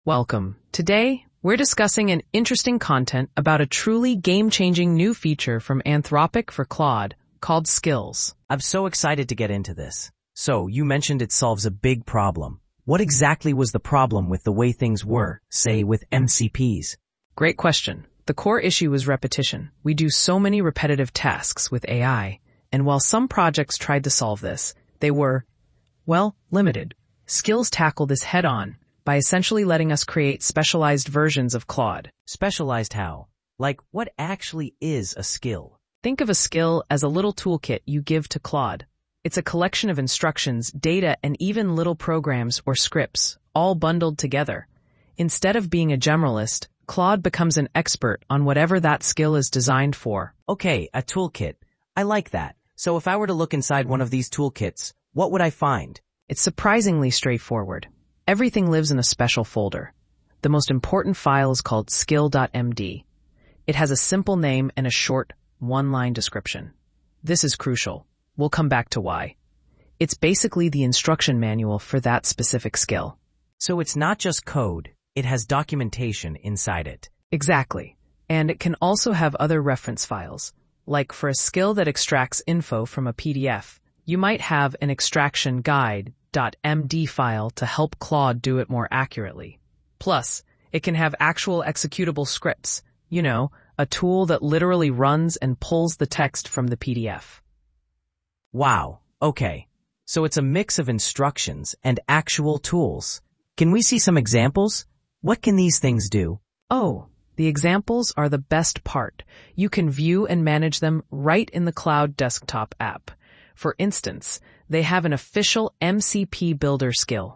Welcome. Today, we're discussing an interesting content about a truly game-changing new feature from Anthropic for Claude called Skills. I'm so excited to get into this. So, you mentioned it solves a big problem. What exactly was the problem with the way things were, say, with MCPs? Great question. The core issue is repetition. We do so many repetitive tasks with AI, and while some projects tried to solve this, they were, limited. Skills tackle this head-on by essentially letting us create specialized versions of Claude. Specialized how? Like, what actually is a skill? Think of a skill as a little toolkit you give to Claude. It's a collection of instructions, data, and even little programs or scripts, all bundled together. Instead of being a generalist, Claude becomes an expert on whatever that skill is designed for. Okay, a toolkit. I like that. So if I were to look inside one of these toolkits, what would I find? It's surprisingly straightforward. Everything lives in a special folder. The most important file is called skill.md. It has a simple name and a short, one-line description. This is crucial. We'll come back to why. It's basically the instruction manual for that specific skill. So it's not just code, it has documentation inside it. Exactly. And it can also have other reference files. Like for a skill that extracts info from a PDF, you might have an extraction guide.md file to help Claude do it more accurately. Plus, it can have actual executable scripts, a tool that literally runs and pulls the text from the PDF. Wow, okay. So it's a mix of instructions and actual tools. Can we see some examples? What can these things do? Oh, the examples are the best part. You can view and manage them right in the Cloud Desktop app. For instance, they have an official MCP Builder skill.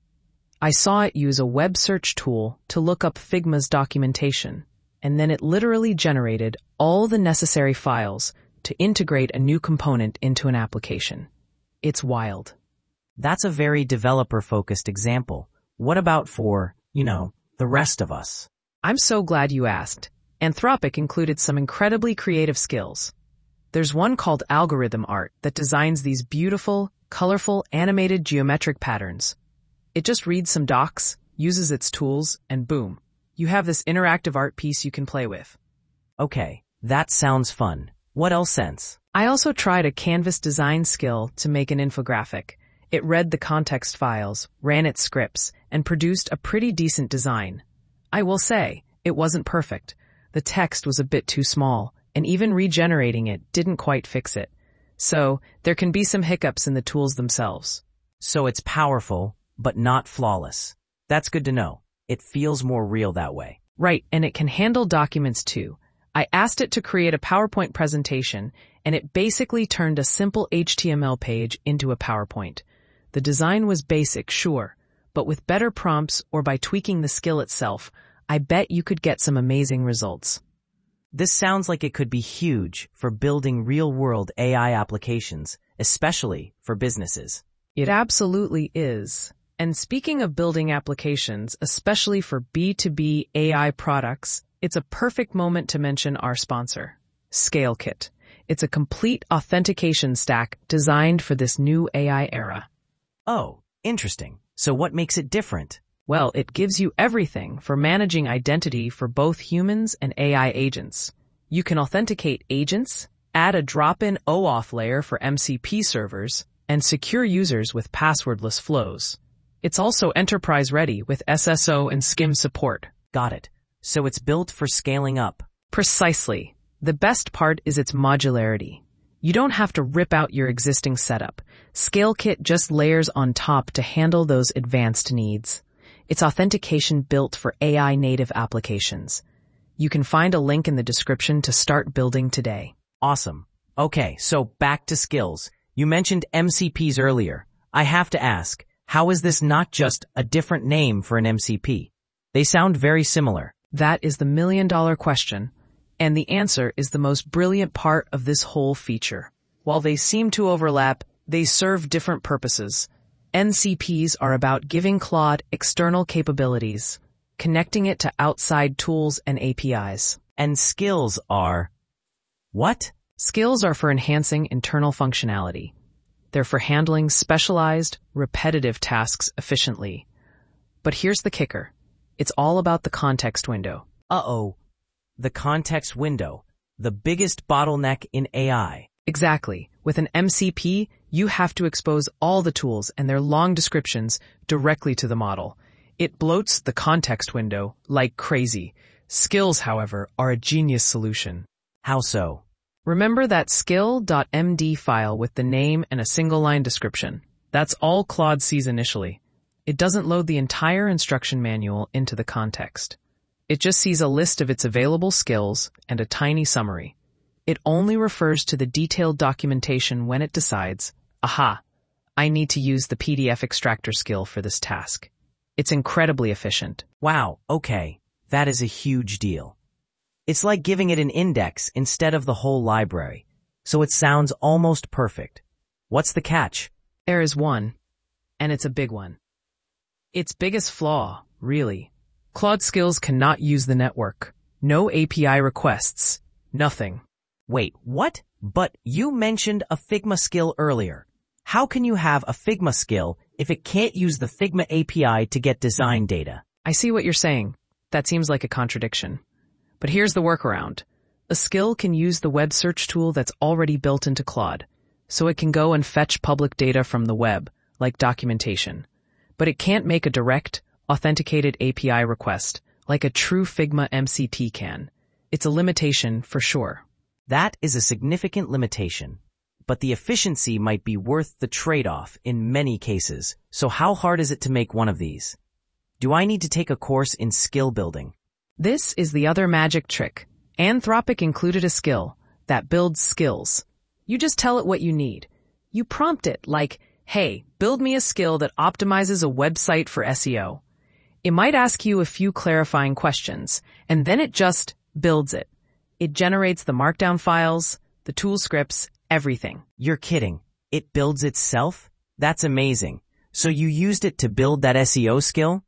I saw it use a web search tool to look up Figma's documentation, and then it literally generated all the necessary files to integrate a new component into an application. It's wild. That's a very developer-focused example. What about for, the rest of us? I'm so glad you asked. Anthropic included some incredibly creative skills. There's one called Algorithm Art that designs these beautiful, colorful, animated geometric patterns. It just reads some docs, uses its tools, and boom, you have this interactive art piece you can play with. Okay, that sounds fun. What else sense? I also tried a Canvas design skill to make an infographic. It read the context files, ran its scripts, and produced a pretty decent design. I will say, it wasn't perfect. The text was a bit too small, and even regenerating it didn't quite fix it. So, there can be some hiccups in the tools themselves. So it's powerful, but not flawless. That's good to know. It feels more real that way. Right, and it can handle documents too. I asked it to create a PowerPoint presentation, and it basically turned a simple HTML page into a PowerPoint. The design was basic, sure, but with better prompts or by tweaking the skill itself, I bet you could get some amazing results. This sounds like it could be huge for building real-world AI applications, especially for businesses. It absolutely is. And speaking of building applications, especially for B2B AI products, it's a perfect moment to mention our sponsor, ScaleKit. It's a complete authentication stack designed for this new AI era. Oh, interesting. So what makes it different? Well, it gives you everything for managing identity for both humans and AI agents. You can authenticate agents, add a drop-in OAuth layer for MCP servers, and secure users with passwordless flows. It's also enterprise-ready with SSO and SCIM support. Got it. So it's built for scaling up. Precisely. The best part is its modularity. You don't have to rip out your existing setup. ScaleKit just layers on top to handle those advanced needs. It's authentication built for AI-native applications. You can find a link in the description to start building today. Awesome. Okay, so back to skills. You mentioned MCPs earlier. I have to ask, how is this not just a different name for an MCP? They sound very similar. That is the million-dollar question, and the answer is the most brilliant part of this whole feature. While they seem to overlap, they serve different purposes. MCPs are about giving Claude external capabilities, connecting it to outside tools and APIs. And skills are what? Skills are for enhancing internal functionality. They're for handling specialized, repetitive tasks efficiently. But here's the kicker. It's all about the context window. Uh-oh. The context window. The biggest bottleneck in AI. Exactly. With an MCP, you have to expose all the tools and their long descriptions directly to the model. It bloats the context window like crazy. Skills, however, are a genius solution. How so? Remember that skill.md file with the name and a single-line description? That's all Claude sees initially. It doesn't load the entire instruction manual into the context. It just sees a list of its available skills and a tiny summary. It only refers to the detailed documentation when it decides, aha, I need to use the PDF extractor skill for this task. It's incredibly efficient. Wow, okay. That is a huge deal. It's like giving it an index instead of the whole library. So it sounds almost perfect. What's the catch? There is one, and it's a big one. Its biggest flaw, really. Claude Skills cannot use the network. No API requests. Nothing. Wait, what? But you mentioned a Figma skill earlier. How can you have a Figma skill if it can't use the Figma API to get design data? I see what you're saying. That seems like a contradiction. But here's the workaround. A skill can use the web search tool that's already built into Claude, so it can go and fetch public data from the web, like documentation. But it can't make a direct, authenticated API request, like a true Figma MCP can. It's a limitation for sure. That is a significant limitation, but the efficiency might be worth the trade-off in many cases. So how hard is it to make one of these? Do I need to take a course in skill building? This is the other magic trick. Anthropic included a skill that builds skills. You just tell it what you need. You prompt it like, hey, build me a skill that optimizes a website for SEO. It might ask you a few clarifying questions, and then it just builds it. It generates the markdown files, the tool scripts, everything. You're kidding. It builds itself? That's amazing. So you used it to build that SEO skill?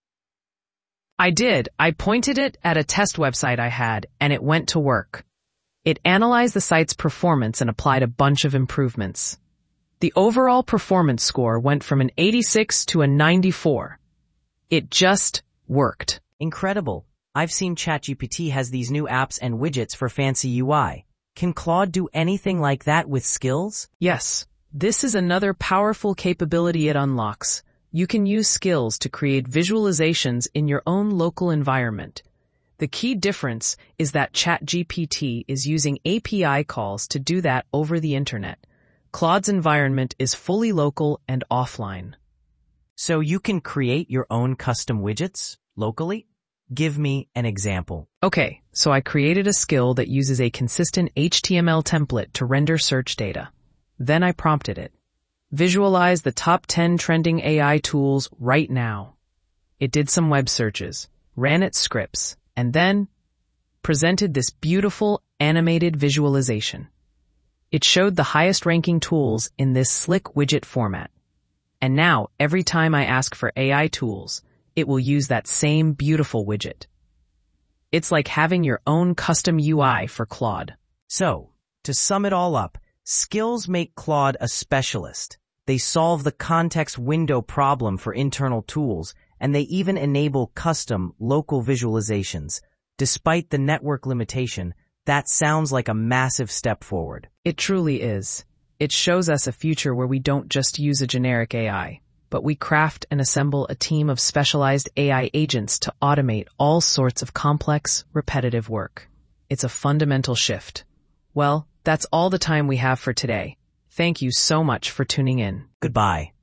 I did. I pointed it at a test website I had, and it went to work. It analyzed the site's performance and applied a bunch of improvements. The overall performance score went from an 86 to a 94. It just worked. Incredible. I've seen ChatGPT has these new apps and widgets for fancy UI. Can Claude do anything like that with skills? Yes. This is another powerful capability it unlocks. You can use skills to create visualizations in your own local environment. The key difference is that ChatGPT is using API calls to do that over the internet. Claude's environment is fully local and offline. So you can create your own custom widgets locally? Give me an example. Okay, so I created a skill that uses a consistent HTML template to render search data. Then I prompted it. Visualize the top 10 trending AI tools right now. It did some web searches, ran its scripts, and then presented this beautiful animated visualization. It showed the highest ranking tools in this slick widget format. And now, every time I ask for AI tools, it will use that same beautiful widget. It's like having your own custom UI for Claude. So, to sum it all up, skills make Claude a specialist. They solve the context window problem for internal tools, and they even enable custom, local visualizations. Despite the network limitation, that sounds like a massive step forward. It truly is. It shows us a future where we don't just use a generic AI, but we craft and assemble a team of specialized AI agents to automate all sorts of complex, repetitive work. It's a fundamental shift. Well, that's all the time we have for today. Thank you so much for tuning in. Goodbye.